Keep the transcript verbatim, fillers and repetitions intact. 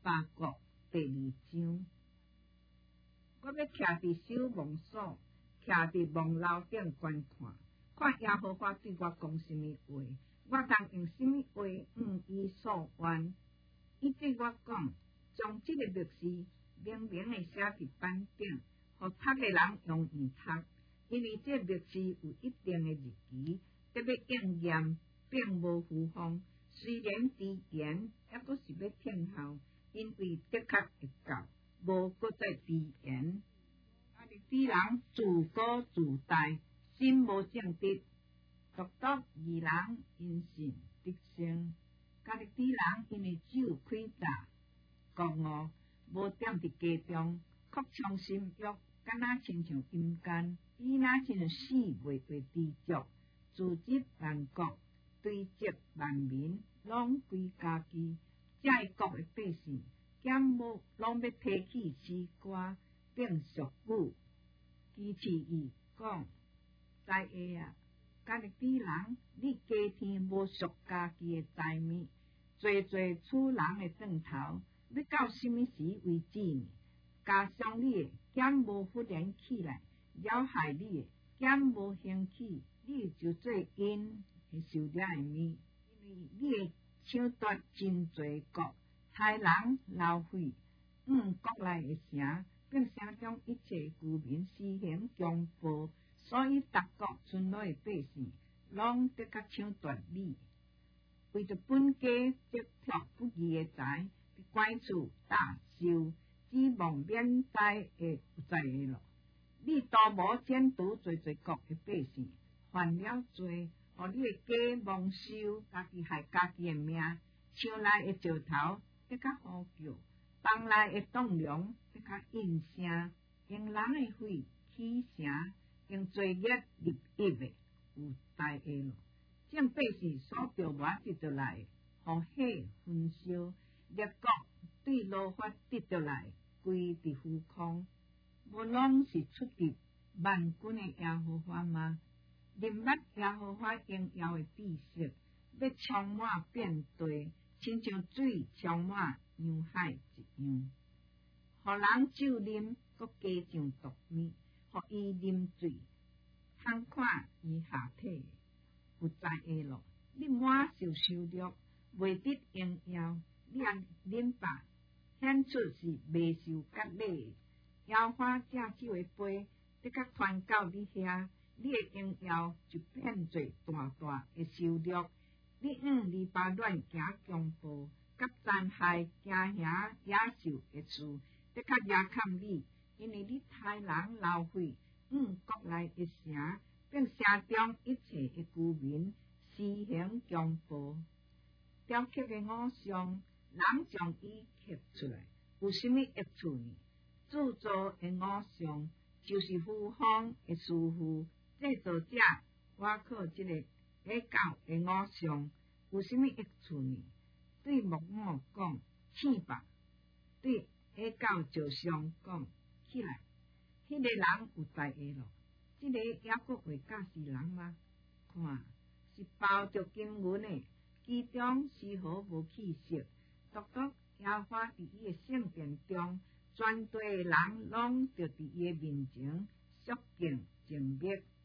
八国第二章。我要徛伫守望所，徛伫望楼顶观看，看耶和华对我讲什么话，我当用什么话应伊所愿。伊对我讲，将这个历史明明的写伫板顶，互读的人用耳读，因为这历史有一定的日期，得要应验，并无虚妄。虽然迟延，也阁是要听候，因为的确会到，无搁再迟延。家己啲人自古自代，心无正直，独独义人因信得生。家己啲人因为酒开大，国恶无踮伫家中，曲从心欲，敢若亲像阴间。伊若真死袂会知足，自执万国，对责万民，拢归家己。这国的百姓，减无拢要提起诗歌，并俗语，支持伊讲：在下啊，家己啲人，你家天无属家己的财物，做做厝人的枕头，要到什么时为止呢？加上你的减无忽然起来，扰害你的减无兴起，你就做因会受了的命，因为你的抢夺真侪国，害人浪费，五国内的城，并城中一切居民施行强暴，所以各国村落的百姓，拢得甲抢夺你。为着本家积蓄不义的财，拐厝大收，指望免灾会有灾的咯。你多无监督做做国的百姓，犯了罪，互你的家蒙羞，家己害家己的命。墙内的石头得较好叫，房内的栋梁得较应声，用人的血起声，用罪孽入邑的有灾的咯。正百姓所着我得着来，互火焚烧，列国对罗法得着来，归伫虚空。无拢是出于万军的耶和华吗？认捌耶和华荣耀的知识，要充满遍地，亲像水充满洋海一样。互人酒啉，阁加上毒物，互伊啉醉，通看伊下体有灾的咯。你满受羞辱，袂得荣耀，你也忍罢，显出是未受割礼。摇花正酒的杯，得甲传到你遐，你的荣耀就变做大大的羞辱。你用篱笆乱行强暴，甲残害惊吓野兽的事，得甲压砍你，因为你害人浪费五国内的城，并城中一切的居民施行强暴。雕刻的偶像，人将伊刻出来，有什么益处呢？制作的偶像就是虚妄的师傅，制作者我靠这个假教的偶像有什么益处呢？对木偶讲起吧，对假教就相讲起来，迄、那个人有灾厄咯。这个也阁会教是人吗？看，是包着经文的，其中丝毫无气息，独独耶和华伫伊的圣殿中。全地人拢着伫伊诶面前肃敬敬拜。